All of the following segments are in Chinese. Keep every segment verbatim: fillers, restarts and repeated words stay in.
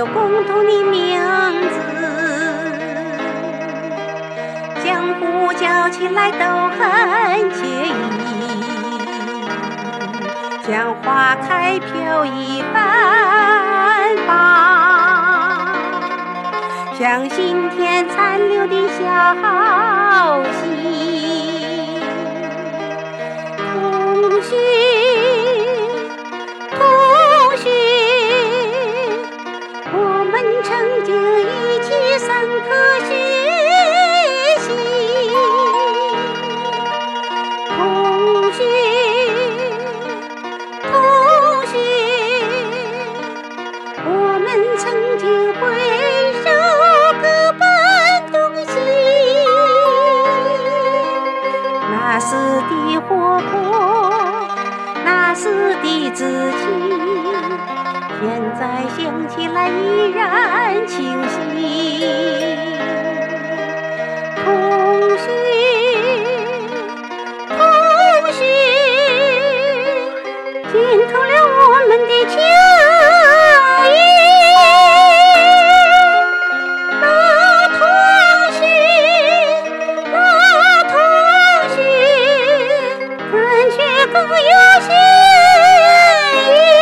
共同的名字，相互叫起来都很惬意，像花开飘逸芬芳，像心田残留的消息。同学，同学，我们曾经一起上课学习。同学，同学，我们曾经挥手各奔东西。那时的活泼，那时的自己，现在想起来依然清晰。同学，同学，浸透了我们的情谊。老同学，老同学，感觉更有心意。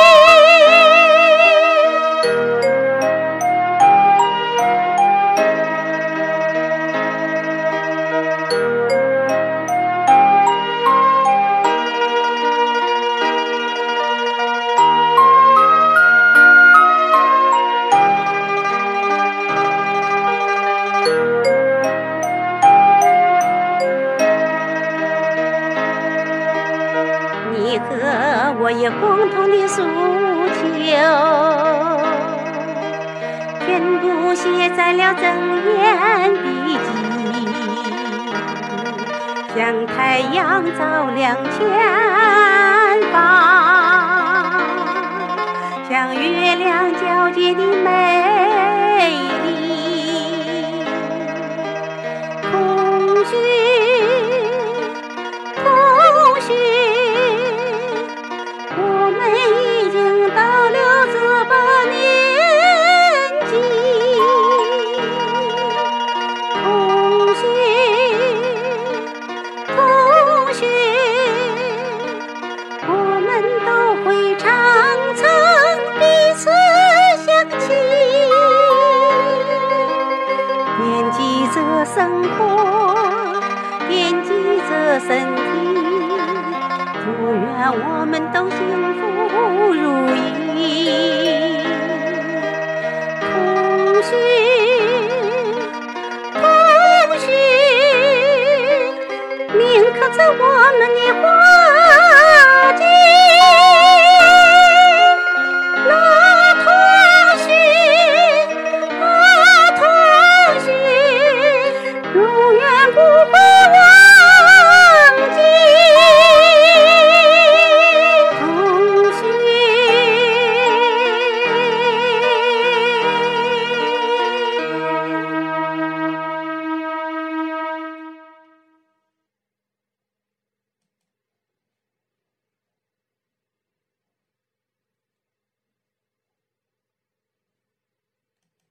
你和我有共同的诉求，全部写在了赠言笔记，像太阳照亮前方，像月亮皎洁的美丽。同学，同学，我们已经到了这把年纪。同学，同学，我们都会常常彼此想起，惦记着生活，惦记着身体，祝愿我们都幸